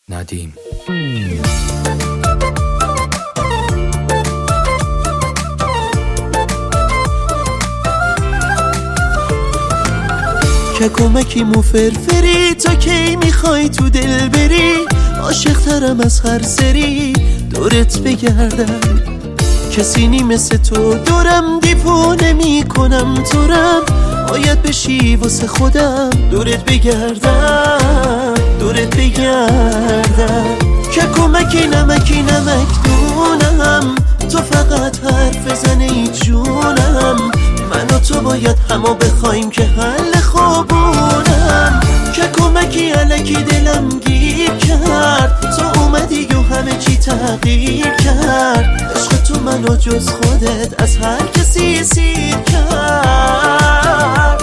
ندیم. که کمکی مو فرفری تا کی میخوای تو دل بری، عاشق ترم از هر سری دورت بگردم. کسی نی مثل تو دورم، دیوونه میکنم تورم، باید بشی واسه خودم دورت بگردم، دورت بگردم. که کمکی نمکی نمک دونم، تو فقط حرف زنه ای جونم، من و تو باید همو بخوایم که حل خوبونم. که کمکی الکی دلم گیر کرد، تو اومدی و همه چی تغییر کرد. عشق تو منو جز خودت از هر کسی سیر کرد.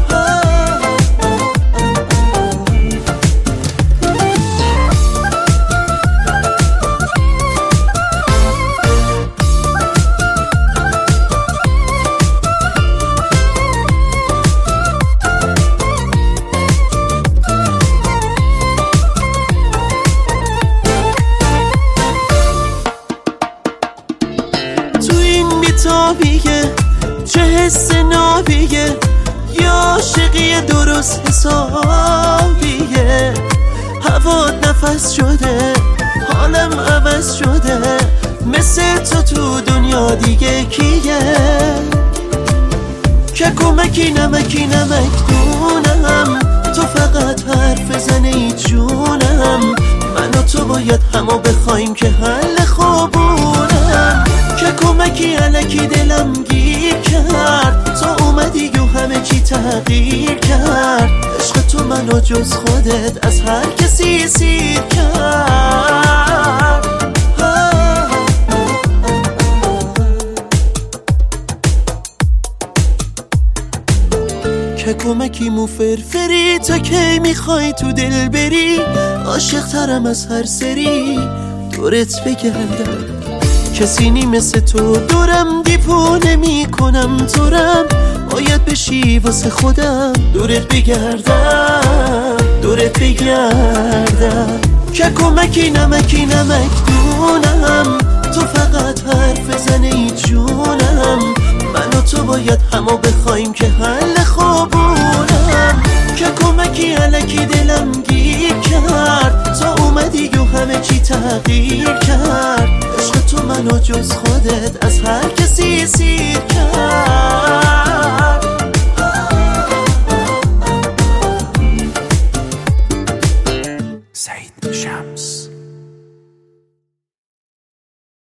بیتابیه چه حس نابیه، یا عاشقی درست حسابیه. هوات نفس شده، حالم عوض شده، مثل تو دنیا دیگه کیه. که کمکی نمکی نمک دونم، تو فقط حرف زنه ای جونم، من و تو باید همو بخوایم که حل خوبونم. که کمکی الکی دلم گیر کرد، تو اومدی و همه چی تغییر کرد. عشق تو منو جز خودت از هر کسی سیر کرد. که کمکی مو فرفری تا کی میخوای تو دل بری، عاشق ترم از هر سری دورت بگردم. کسی نی مثل تو دورم، دیوونه میکنم تورم، باید بشی واسه خودم دورت بگردم، دورت بگردم. که کمکی نمکی نمک دونم، تو فقط حرف زنه ای جونم، من و تو باید همو بخوایم که حل خوبونم. که کمکی الکی دلم گیر کرد، تو اومدی و همه چی تغییر کرد. عشق تو منو جز خودت از هر کسی سیر کرد. سعید شمس.